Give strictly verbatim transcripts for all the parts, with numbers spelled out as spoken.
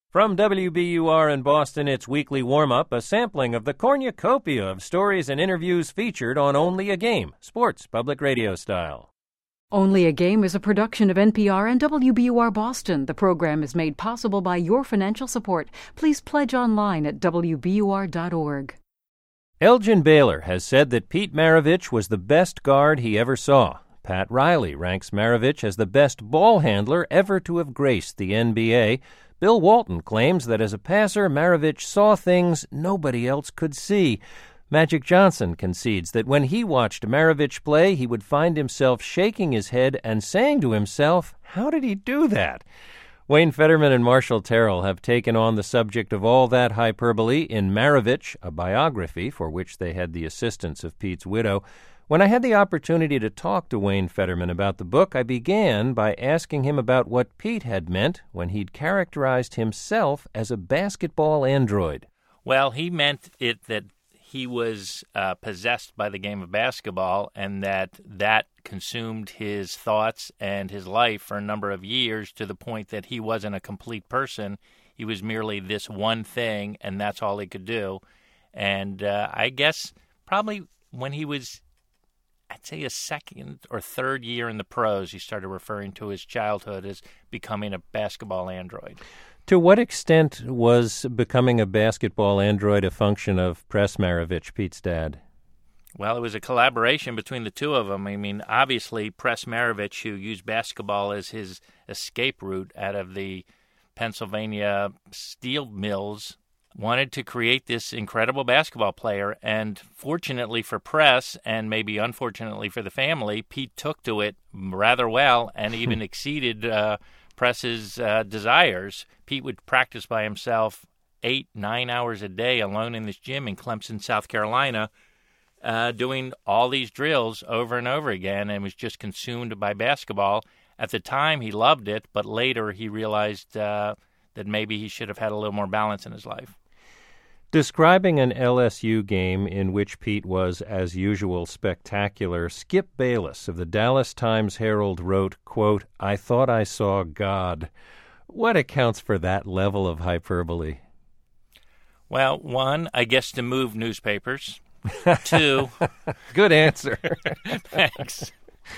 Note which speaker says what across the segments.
Speaker 1: From W B U R in Boston, it's Weekly Warm-Up, a sampling of the cornucopia of stories and interviews featured on Only a Game, sports public radio style.
Speaker 2: Only a Game is a production of N P R and W B U R Boston. The program is made possible by your financial support. Please pledge online at W B U R dot org.
Speaker 1: Elgin Baylor has said that Pete Maravich was the best guard he ever saw. Pat Riley ranks Maravich as the best ball handler ever to have graced the N B A. Bill Walton claims that as a passer, Maravich saw things nobody else could see. Magic Johnson concedes that when he watched Maravich play, he would find himself shaking his head and saying to himself, how did he do that? Wayne Federman and Marshall Terrell have taken on the subject of all that hyperbole in Maravich, a biography for which they had the assistance of Pete's widow. When I had the opportunity to talk to Wayne Federman about the book, I began by asking him about what Pete had meant when he'd characterized himself as a basketball android.
Speaker 3: Well, he meant it that he was uh, possessed by the game of basketball and that that consumed his thoughts and his life for a number of years to the point that he wasn't a complete person. He was merely this one thing, and that's all he could do. And uh, I guess probably when he was, I'd say a second or third year in the pros, he started referring to his childhood as becoming a basketball android.
Speaker 1: To what extent was becoming a basketball android a function of Press Maravich, Pete's dad?
Speaker 3: Well, it was a collaboration between the two of them. I mean, obviously, Press Maravich, who used basketball as his escape route out of the Pennsylvania steel mills, wanted to create this incredible basketball player. And fortunately for Press, and maybe unfortunately for the family, Pete took to it rather well and even exceeded uh, Press's uh, desires. Pete would practice by himself eight, nine hours a day alone in this gym in Clemson, South Carolina, uh, doing all these drills over and over again, and was just consumed by basketball. At the time, he loved it, but later he realized uh, that maybe he should have had a little more balance in his life.
Speaker 1: Describing an L S U game in which Pete was, as usual, spectacular, Skip Bayless of the Dallas Times-Herald wrote, quote, I thought I saw God. What accounts for that level of hyperbole?
Speaker 3: Well, one, I guess to move newspapers. Two.
Speaker 1: Good answer.
Speaker 3: Thanks.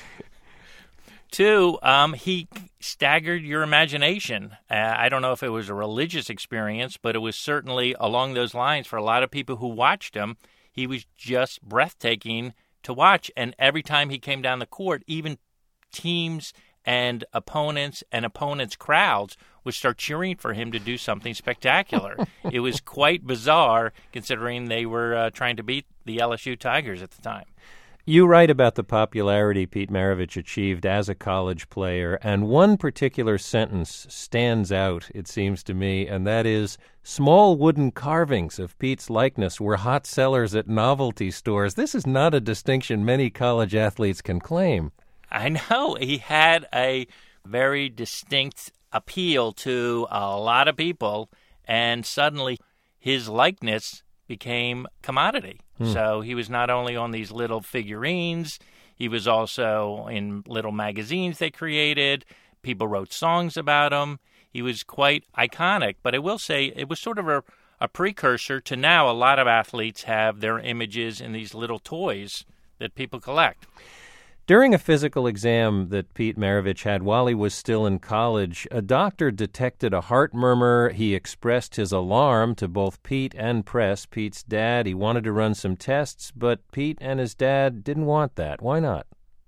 Speaker 3: Two, um, he staggered your imagination. Uh, I don't know if it was a religious experience, but it was certainly along those lines for a lot of people who watched him. He was just breathtaking to watch. And every time he came down the court, even teams and opponents and opponents' crowds would start cheering for him to do something spectacular. It was quite bizarre considering they were uh, trying to beat the L S U Tigers at the time.
Speaker 1: You write about the popularity Pete Maravich achieved as a college player, and one particular sentence stands out, it seems to me, and that is, small wooden carvings of Pete's likeness were hot sellers at novelty stores. This is not a distinction many college athletes can claim.
Speaker 3: I know. He had a very distinct appeal to a lot of people, and suddenly his likeness became commodity. Hmm. So he was not only on these little figurines, he was also in little magazines they created. People wrote songs about him. He was quite iconic. But I will say it was sort of a, a precursor to now a lot of athletes have their images in these little toys that people collect.
Speaker 1: During a physical exam that Pete Maravich had while he was still in college, a doctor detected a heart murmur. He expressed his alarm to both Pete and Press, Pete's dad. He wanted to run some tests, but Pete and his dad didn't want that. Why not?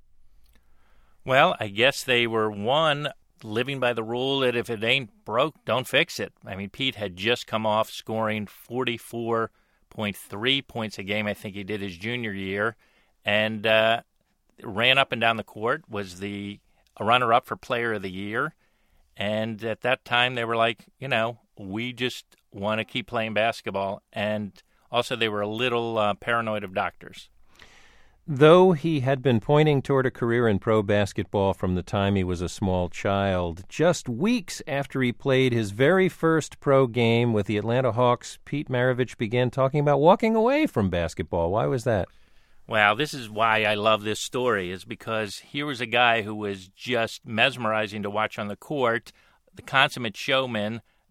Speaker 3: Well, I guess they were, one, living by the rule that if it ain't broke, don't fix it. I mean, Pete had just come off scoring forty-four point three points a game, I think he did his junior year, and uh ran up and down the court, was the runner-up for Player of the Year. And at that time, they were like, you know, we just want to keep playing basketball. And also, they were a little uh, paranoid of doctors.
Speaker 1: Though he had been pointing toward a career in pro basketball from the time he was a small child, just weeks after he played his very first pro game with the Atlanta Hawks, Pete Maravich began talking about walking away from basketball. Why was that?
Speaker 3: Well, this is why I love this story, is because here was a guy who was just mesmerizing to watch on the court, the consummate showman,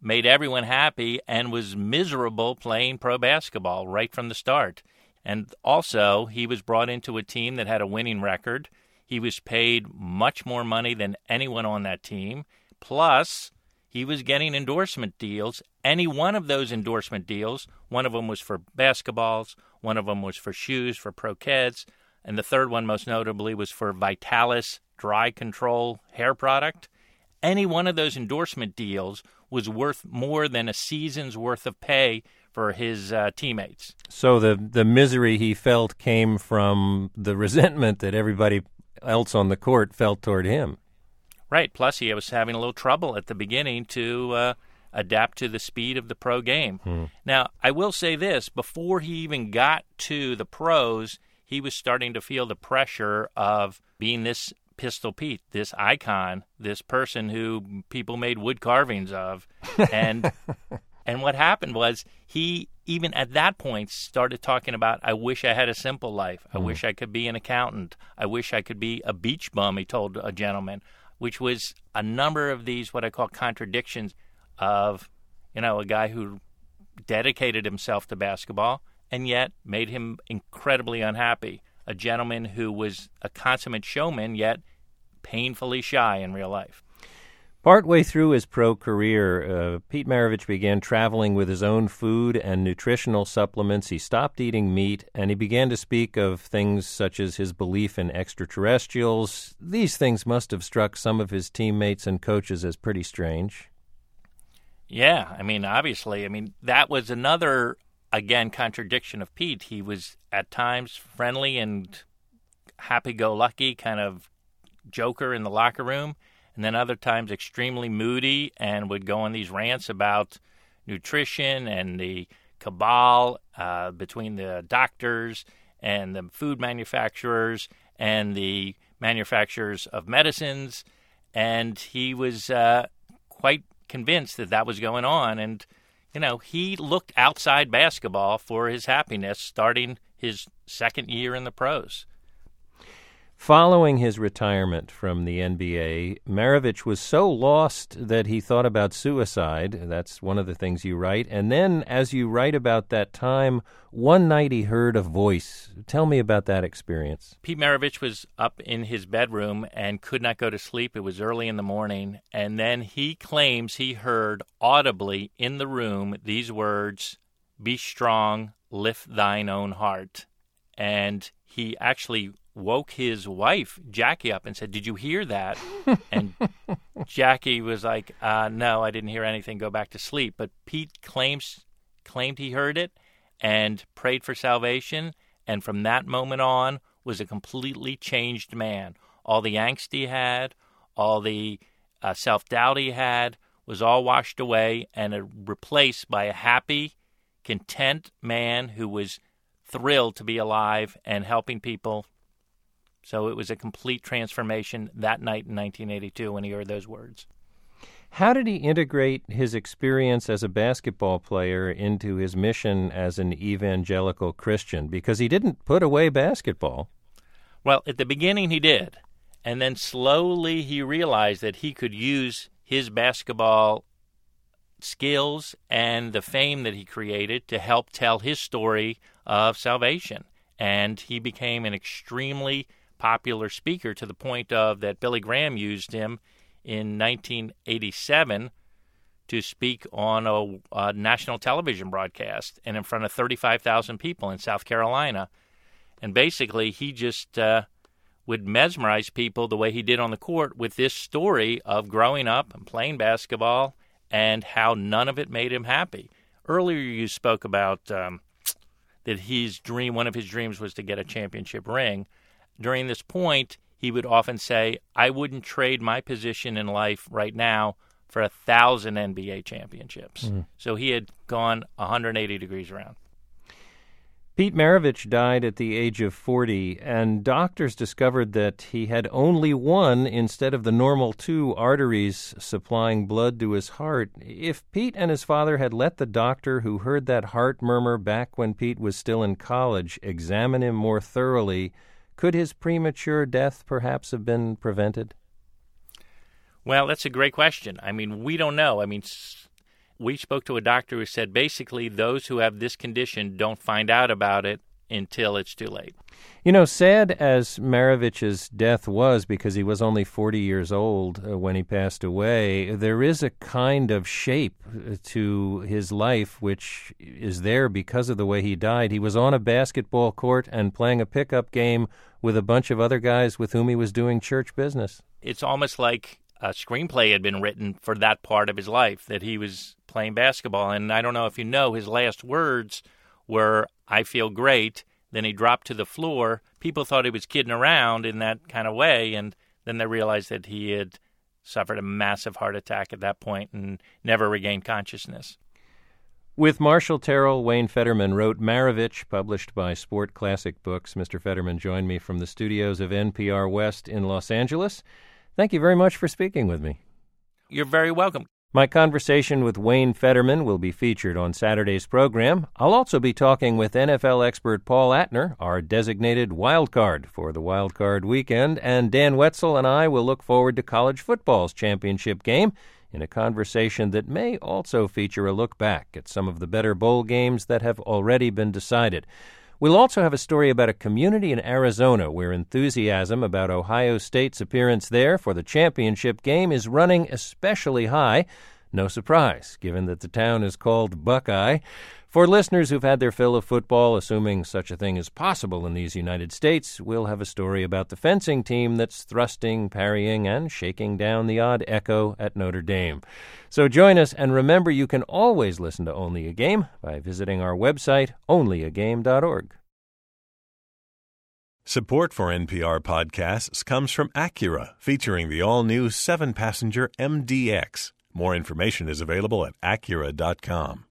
Speaker 3: made everyone happy and was miserable playing pro basketball right from the start. And also, he was brought into a team that had a winning record. He was paid much more money than anyone on that team. Plus, he was getting endorsement deals. Any one of those endorsement deals, one of them was for basketballs, one of them was for shoes, for Pro Keds, and the third one, most notably, was for Vitalis Dry Control hair product. Any one of those endorsement deals was worth more than a season's worth of pay for his uh, teammates.
Speaker 1: So the the misery he felt came from the resentment that everybody else on the court felt toward him.
Speaker 3: Right. Plus, he was having a little trouble at the beginning to uh, adapt to the speed of the pro game. Hmm. Now, I will say this. Before he even got to the pros, he was starting to feel the pressure of being this Pistol Pete, this icon, this person who people made wood carvings of. And and what happened was he, even at that point, started talking about, I wish I had a simple life. I mm. wish I could be an accountant. I wish I could be a beach bum, he told a gentleman, which was a number of these what I call contradictions of, you know, a guy who dedicated himself to basketball and yet made him incredibly unhappy. A gentleman who was a consummate showman, yet painfully shy in real life.
Speaker 1: Partway through his pro career, uh, Pete Maravich began traveling with his own food and nutritional supplements. He stopped eating meat, and he began to speak of things such as his belief in extraterrestrials. These things must have struck some of his teammates and coaches as pretty strange.
Speaker 3: Yeah, I mean, obviously, I mean, that was another, again, contradiction of Pete. He was at times friendly and happy-go-lucky, kind of joker in the locker room, and then other times extremely moody and would go on these rants about nutrition and the cabal uh, between the doctors and the food manufacturers and the manufacturers of medicines. And he was uh, quite convinced that that was going on. And, you know, he looked outside basketball for his happiness starting his second year in the pros.
Speaker 1: Following his retirement from the N B A, Maravich was so lost that he thought about suicide. That's one of the things you write. And then, as you write about that time, one night he heard a voice. Tell me about that experience.
Speaker 3: Pete Maravich was up in his bedroom and could not go to sleep. It was early in the morning. And then he claims he heard audibly in the room these words, "Be strong, lift thine own heart." And he actually woke his wife, Jackie, up and said, "Did you hear that?" And Jackie was like, uh, no, I didn't hear anything. Go back to sleep. But Pete claims claimed he heard it and prayed for salvation, and from that moment on was a completely changed man. All the angst he had, all the uh, self-doubt he had was all washed away and uh, replaced by a happy, content man who was thrilled to be alive and helping people. So it was a complete transformation that night in nineteen eighty-two when he heard those words.
Speaker 1: How did he integrate his experience as a basketball player into his mission as an evangelical Christian? Because he didn't put away basketball.
Speaker 3: Well, at the beginning he did. And then slowly he realized that he could use his basketball skills and the fame that he created to help tell his story of salvation. And he became an extremely popular speaker to the point of that Billy Graham used him in nineteen eighty-seven to speak on a, a national television broadcast and in front of thirty-five thousand people in South Carolina. And basically, he just uh, would mesmerize people the way he did on the court with this story of growing up and playing basketball and how none of it made him happy. Earlier, you spoke about um, that his dream, one of his dreams was to get a championship ring. During this point, he would often say, I wouldn't trade my position in life right now for a thousand N B A championships. Mm. So he had gone one hundred eighty degrees around.
Speaker 1: Pete Maravich died at the age of forty, and doctors discovered that he had only one instead of the normal two arteries supplying blood to his heart. If Pete and his father had let the doctor who heard that heart murmur back when Pete was still in college examine him more thoroughly, could his premature death perhaps have been prevented?
Speaker 3: Well, that's a great question. I mean, we don't know. I mean, we spoke to a doctor who said basically those who have this condition don't find out about it until it's too late.
Speaker 1: You know, sad as Maravich's death was, because he was only forty years old uh, when he passed away, there is a kind of shape to his life which is there because of the way he died. He was on a basketball court and playing a pickup game with a bunch of other guys with whom he was doing church business.
Speaker 3: It's almost like a screenplay had been written for that part of his life, that he was playing basketball. And I don't know if you know, his last words were, "I feel great." Then he dropped to the floor. People thought he was kidding around in that kind of way, and then they realized that he had suffered a massive heart attack at that point and never regained consciousness.
Speaker 1: With Marshall Terrell, Wayne Federman wrote Maravich, published by Sport Classic Books. Mister Federman joined me from the studios of N P R West in Los Angeles. Thank you very much for speaking with me.
Speaker 3: You're very welcome.
Speaker 1: My conversation with Wayne Federman will be featured on Saturday's program. I'll also be talking with N F L expert Paul Atner, our designated wild card for the wild card weekend, and Dan Wetzel and I will look forward to college football's championship game in a conversation that may also feature a look back at some of the better bowl games that have already been decided. We'll also have a story about a community in Arizona where enthusiasm about Ohio State's appearance there for the championship game is running especially high. No surprise, given that the town is called Buckeye. For listeners who've had their fill of football, assuming such a thing is possible in these United States, we'll have a story about the fencing team that's thrusting, parrying, and shaking down the odd echo at Notre Dame. So join us, and remember you can always listen to Only a Game by visiting our website, only a game dot org.
Speaker 4: Support for N P R podcasts comes from Acura, featuring the all-new seven-passenger M D X. More information is available at acura dot com.